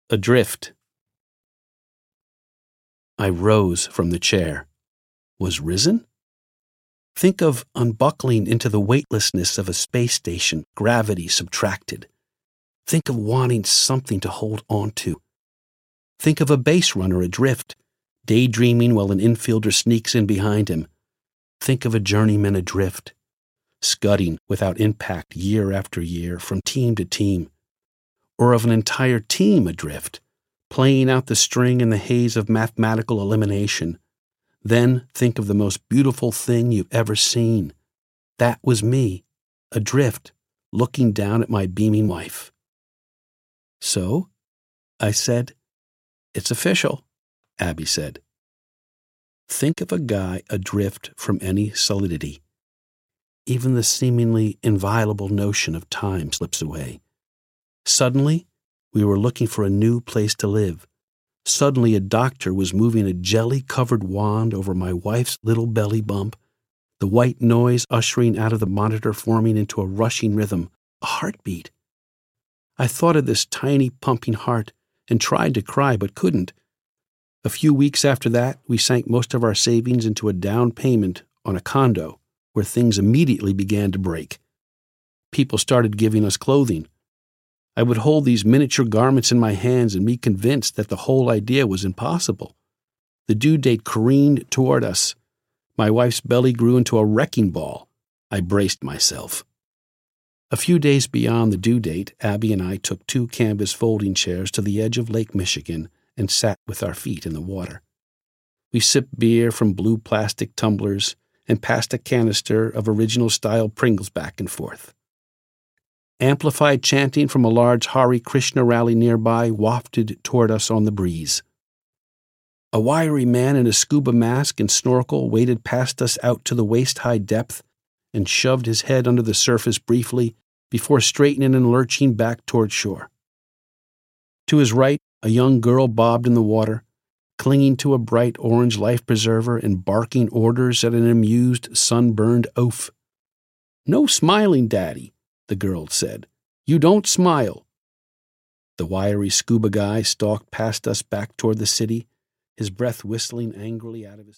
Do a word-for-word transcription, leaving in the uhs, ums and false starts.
Adrift. I rose from the chair. Was risen? Think of unbuckling into the weightlessness of a space station, gravity subtracted. Think of wanting something to hold on to. Think of a base runner adrift, daydreaming while an infielder sneaks in behind him. Think of a journeyman adrift, scudding without impact year after year from team to team. Or of an entire team adrift, playing out the string in the haze of mathematical elimination. Then think of the most beautiful thing you've ever seen. That was me, adrift, looking down at my beaming wife. So, I said, "It's official," Abby said. Think of a guy adrift from any solidity. Even the seemingly inviolable notion of time slips away. Suddenly, we were looking for a new place to live. Suddenly, a doctor was moving a jelly-covered wand over my wife's little belly bump, the white noise ushering out of the monitor forming into a rushing rhythm, a heartbeat. I thought of this tiny pumping heart and tried to cry but couldn't. A few weeks after that, we sank most of our savings into a down payment on a condo where things immediately began to break. People started giving us clothing. I would hold these miniature garments in my hands and be convinced that the whole idea was impossible. The due date careened toward us. My wife's belly grew into a wrecking ball. I braced myself. A few days beyond the due date, Abby and I took two canvas folding chairs to the edge of Lake Michigan and sat with our feet in the water. We sipped beer from blue plastic tumblers and passed a canister of original-style Pringles back and forth. Amplified chanting from a large Hare Krishna rally nearby wafted toward us on the breeze. A wiry man in a scuba mask and snorkel waded past us out to the waist-high depth and shoved his head under the surface briefly before straightening and lurching back toward shore. To his right, a young girl bobbed in the water, clinging to a bright orange life preserver and barking orders at an amused, sunburned oaf. "No smiling, Daddy," the girl said. "You don't smile." The wiry scuba guy stalked past us back toward the city, his breath whistling angrily out of his